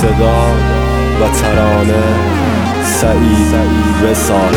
صدا و ترانه سعید وصال.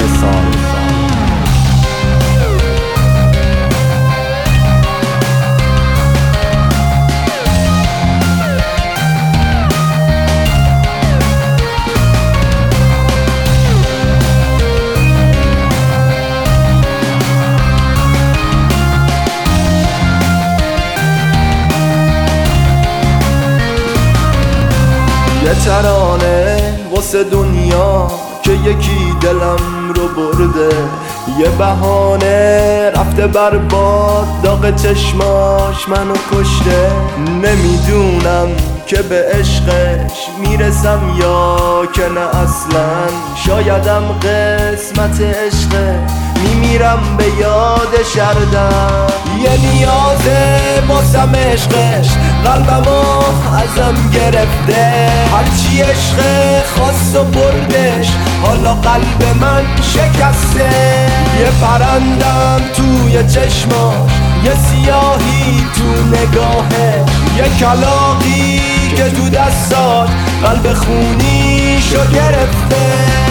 یه ترانه واسه دنیا که یکی دلم رو برده، یه بهانه رفته برباد، داغ چشماش منو کشته. نمیدونم که به عشقش میرسم یا که نه اصلا، شایدم قسمت عشقه میمیرم به یاد شردم. یه نیازه باسم عشقش قلبمو ازم گرفته، هرچی عشق خواست و بردش حالا قلب من شکسته. یه پرندم توی چشماش، یه سیاهی تو نگاهه، یه کلاغی که تو دستاش قلب خونیشو گرفته.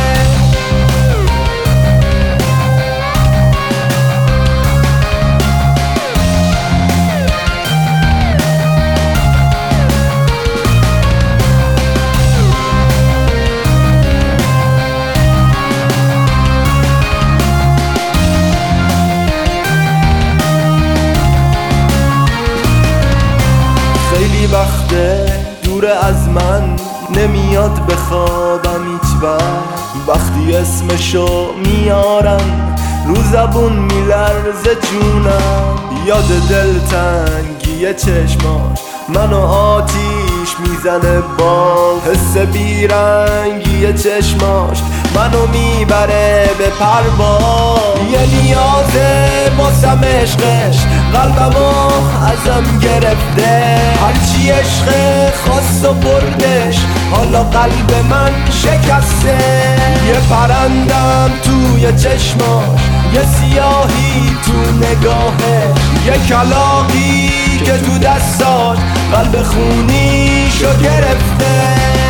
خیلی وقته دور از من، نمیاد بخوابم هیچ وقت. وقتی اسمشو میارم رو زبون میلرزه جونم. یاد دلتنگی چشماش منو آتیش میزنه باز، حس بیرنگی چشماش منو میبره به پرواز. یه نیازه باسم عشقش قلبمو ازم گرفته، هرچی عشق خواست و بردش حالا قلب من شکسته. یه پرندم توی چشماش، یه سیاهی تو نگاهه، یه کلاغی که تو دستاش قلب خونیشو گرفته.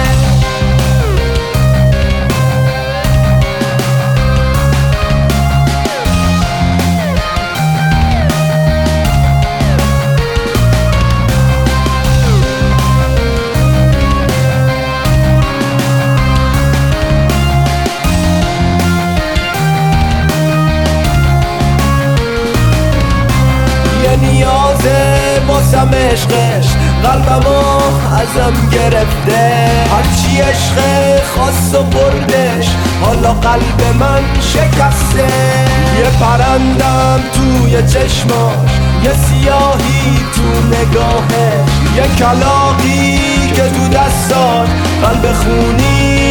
نیازه باسم عشقش قلبمو ازم گرفته، هرچی عشق خواست و بردش حالا قلب من شکسته. یه پرندم توی چشماش، یه سیاهی تو نگاهه، یه کلاغی که تو دستاش قلب خونی